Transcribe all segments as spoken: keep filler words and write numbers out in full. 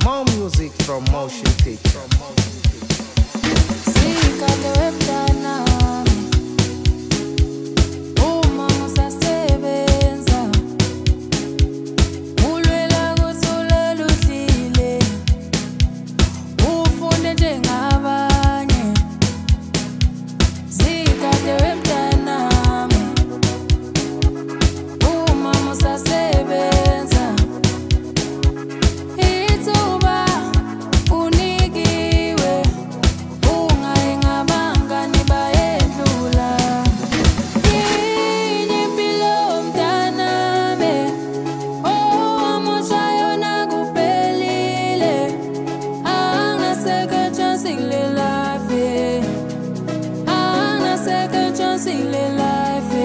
More music from Motion Picture. Sikade webdana uma usasebenza ulwela kuthula ludlile ufunde njengabanye. Sikade webdana uma usasebenza ithuba unikiwe ungayingabangani bayedlula. Yini impilo mntanami owamosha yona kuphelile angasekho chance kule life angasekho chance kule life.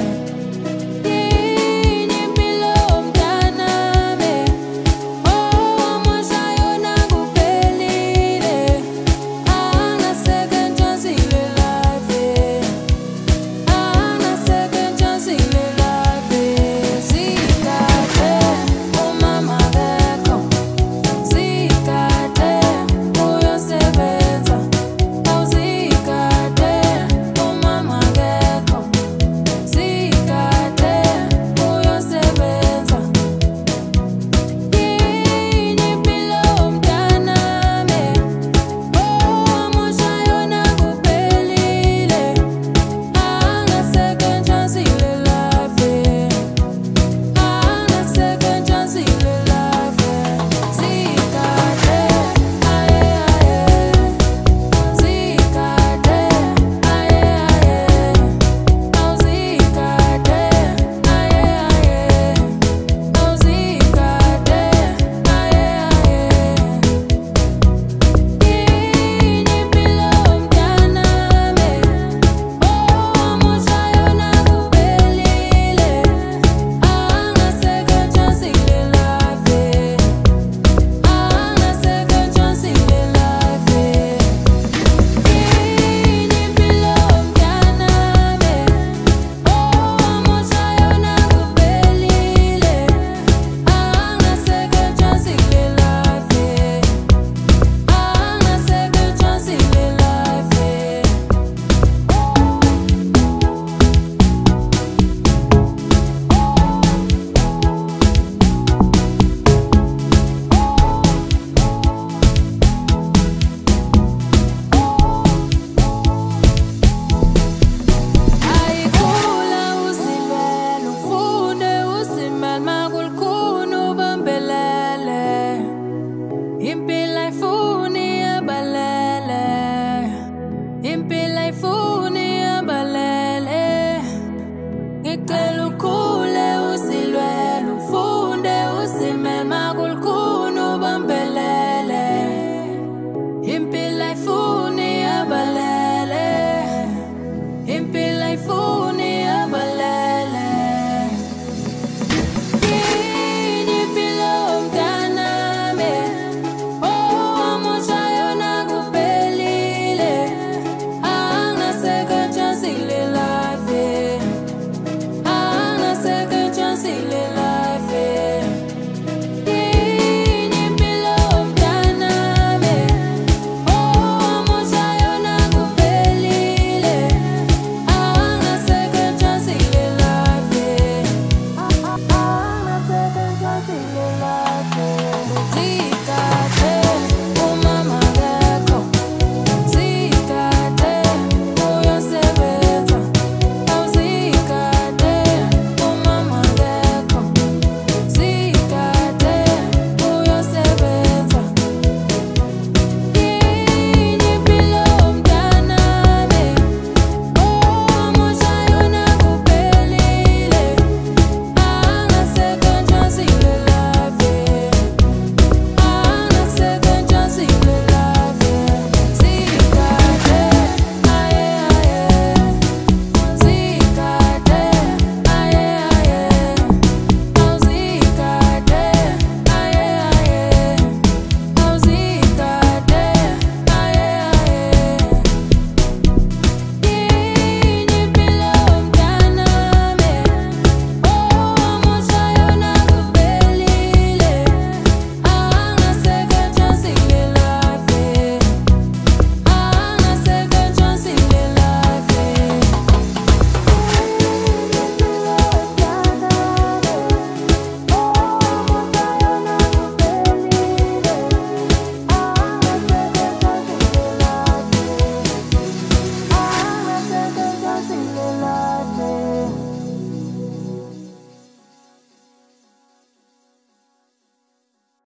Yini impilo mntanami owamosha yona kuphelile angasekho chance kule life angasekho chance kule life. Sikade umama akekho sikade uyosebenza awusikade umama akekho sikade uyosebenza. Yini impilo mntanami owamosha yona kuphelile angasekho chance kule life angasekho chance kule life. Sikade aye aye sikade aye aye awusikade aye aye awusikade aye aye. Yini impilo mntanami owamosha yona kuphelile angasekho chance kule life angasekho chance kule life. Yini impilo mntanami owamosha yona kuphelile angasekho chance kule life angasekho chance kule life. Ayikula uzilwela ufunde usimele makulukhuni ubambelele. Impilo ayifuni abalele impilo ayifuni abalele. Ngicela